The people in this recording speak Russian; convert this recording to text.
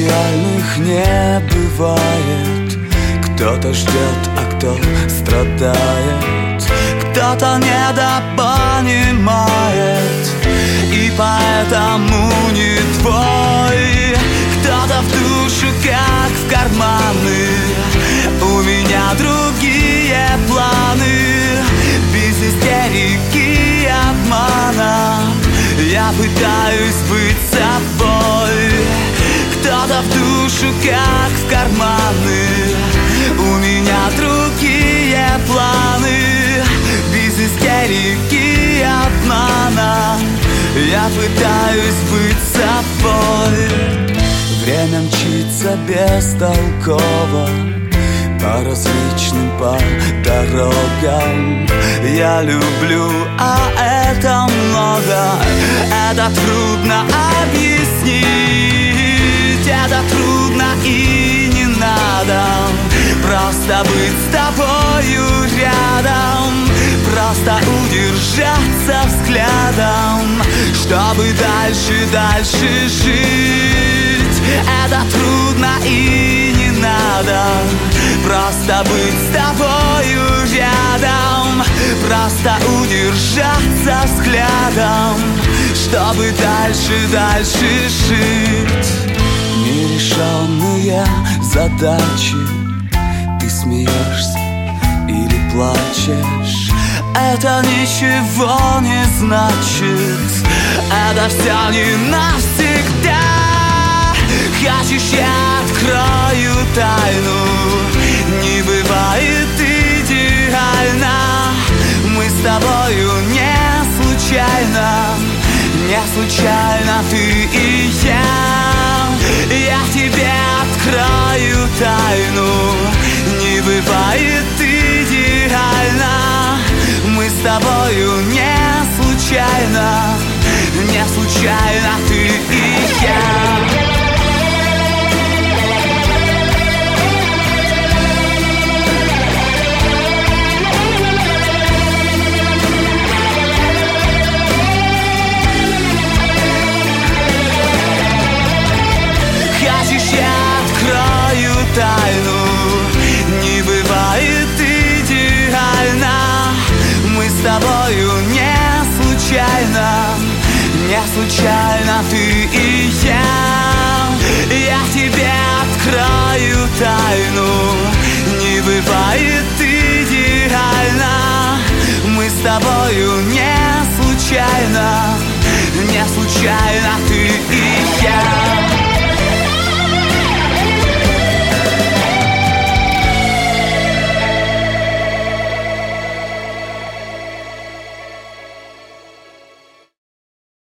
идеальных не бывает. Кто-то ждет, а кто страдает, кто-то недопонимает, и поэтому не твой. Кто-то в душу, как в карманы. У меня другие планы. Без истерики и обмана я пытаюсь быть собой. Кто-то в душу, как в карманы. У меня другие планы. Без истерики и обмана я пытаюсь быть собой. Время мчится бестолково по различным дорогам. Я люблю, а это много. Это трудно объяснить. Это трудно и не надо. Просто быть с тобою рядом. Просто удержаться взглядом, чтобы дальше жить. Это трудно и не надо. Просто быть с тобою рядом. Просто удержаться взглядом, чтобы дальше жить. Нерешенные задачи. Ты смеешься или плачешь, это ничего не значит. Это все не навсегда. Хочешь, я открою тайну? Не бывает идеально. Мы с тобою не случайно. Не случайно ты и я. Я тебе открою тайну. Не бывает идеально. Мы с тобою не случайно. Не случайно ты и я. Тайну. Не бывает идеально. Мы с тобою не случайно. Не случайно ты и я.